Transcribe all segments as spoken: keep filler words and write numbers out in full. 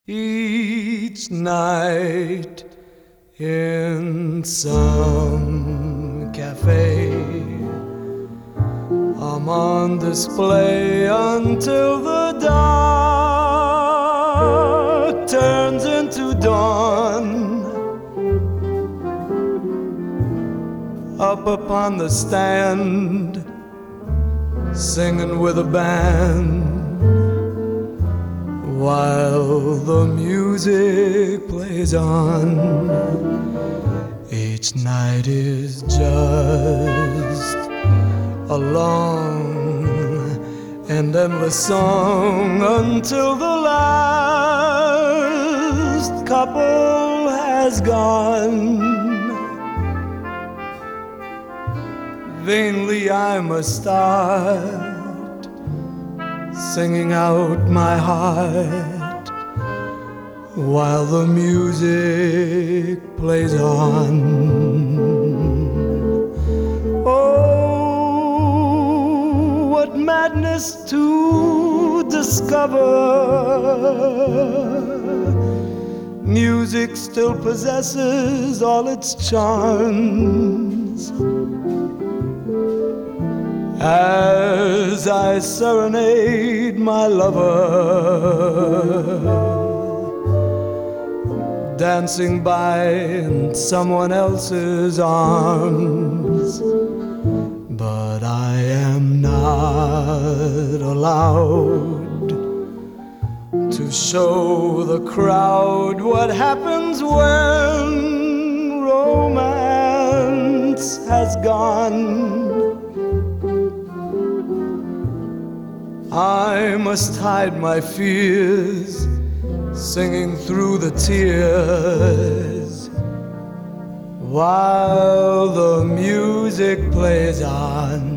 Each night in some cafe, I'm on display until the dark turns into dawn. Up upon the stand, singing with a band, while the music plays on. Each night is just a long and endless song until the last couple has gone. Vainly I must start singing out my heart while the music plays on. Oh, what madness to discover music still possesses all its charms. As I serenade my lover, dancing by in someone else's arms, but I am not allowed to show the crowd what happens when romance has gone. I must hide my fears, singing through the tears, while the music plays on.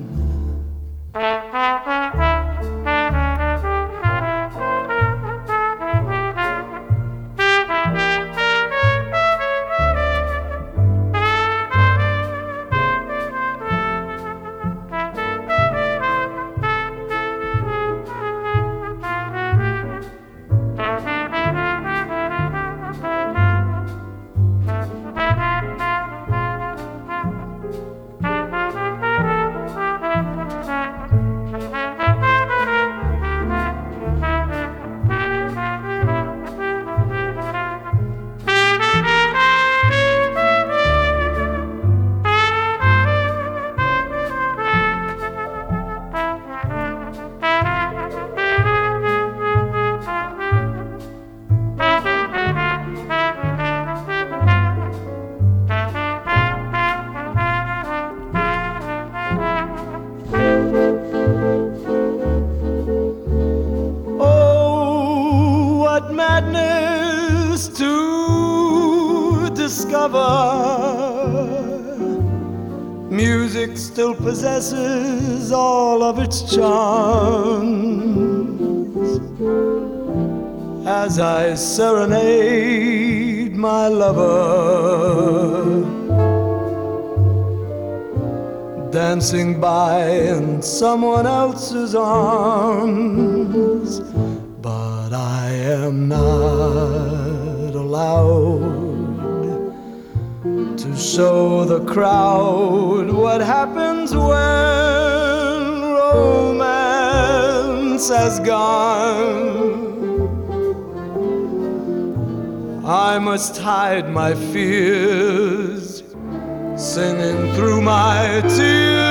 Madness to discover music still possesses all of its charms. As I serenade my lover, dancing by in someone else's arms, but I am not allowed to show the crowd what happens when romance has gone. I must hide my fears, singing through my tears,